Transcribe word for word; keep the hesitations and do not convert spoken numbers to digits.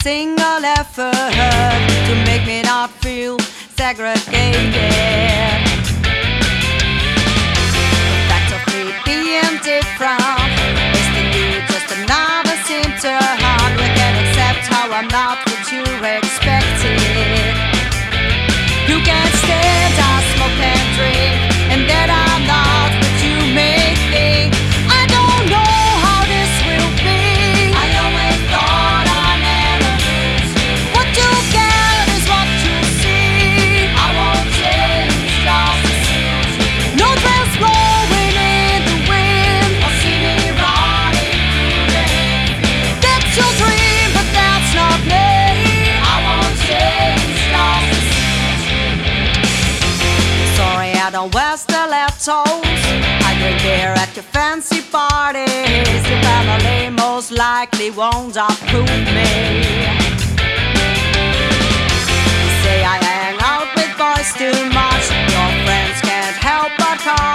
single effort to make me not feel segregated. The fact of me being different is the new, just another symptom. You can accept how I'm not what you expected. You can't stand, I smoke and drink, and that I'm not what you may think. I don't know how this will be. I always thought I'd never lose you. What you get is what you see. I won't change, just to suit you. No dress blowing in the wind, or see me running through the hayfield. That's your dream, but that's not me. I won't change, just to suit you. Sorry, I don't wear stilettos. I drink beer at your fancy parties. Your family most likely won't approve me. You say I hang out with boys too much. Your friends can't help but call